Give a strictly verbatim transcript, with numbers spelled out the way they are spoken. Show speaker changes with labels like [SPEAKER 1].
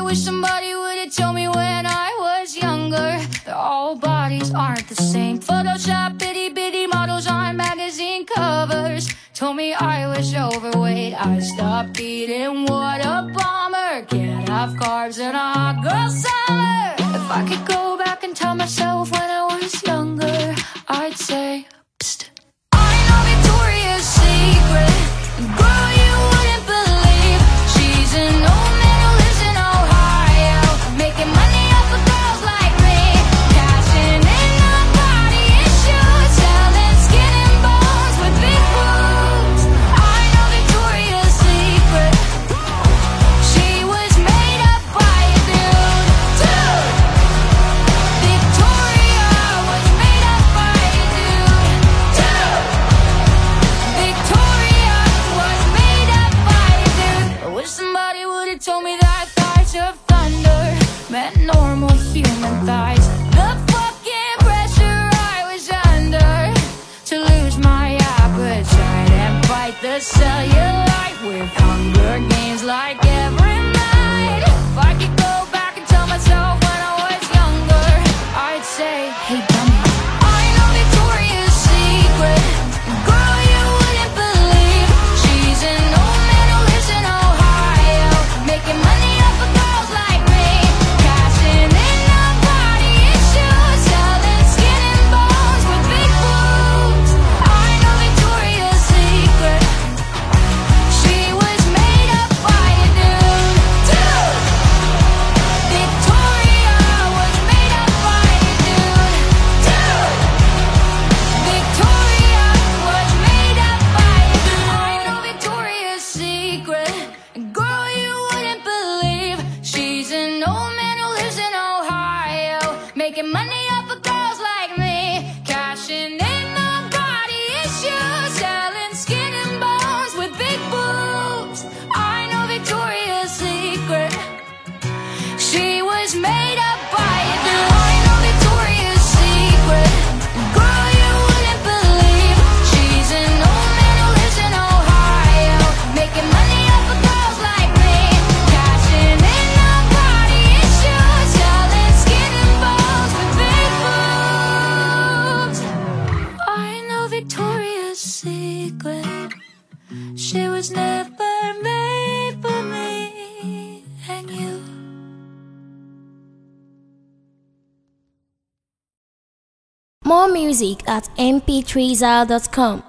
[SPEAKER 1] wish somebody would've told me when I was younger that all bodies aren't the same. Photoshop itty bitty models on magazine covers told me I was overweight. I stopped eating, what a bummer. Can't have carbs in a hot girl summer. If I could go back and tell myself when I was younger, I'd say, psst, I know Victoria's Secret. Girl, you wouldn't believe she's an old man who lives in Ohio, making money off of girls like me, cashing in on body issues, selling skin and bones with big boobs. I know Victoria's Secret. She was made up by a dude. Dude! Victoria was made up by a dude. Dude! Victoria was made up by a dude. I wish somebody would've told me that thighs of thunder meant normal human thighs. The fucking pressure I was under to lose my appetite and fight the cellulite with Hunger Games like every night. If I could go back and tell myself when I was younger, I'd say, hey dummy, I know Victoria's Secret. Girl, you wouldn't believe she's an old man who lives in Ohio, making money off of girls like me, cashing in on body issues, selling skin and bones with big boobs. I know Victoria's Secret. She was made up by a dude. Dude! Victoria was made up by a dude. Dude! Victoria was made up by a dude. I know Victoria's Secret. Girl, you wouldn't believe she's an old man who lives in Ohio, making money off of girls like me, cashing in on body issues, selling skin and bones with big boobs. I know Victoria's Secret. She was made up by a dude. I know Victoria's Secret. Girl, you wouldn't believe she's an old man who lives in Ohio, making money off of girls like me, cashing in on body issues, selling skin and bones with big boobs. I know Victoria's Secret. She was never made for me and you.
[SPEAKER 2] More music at m p three zal dot com.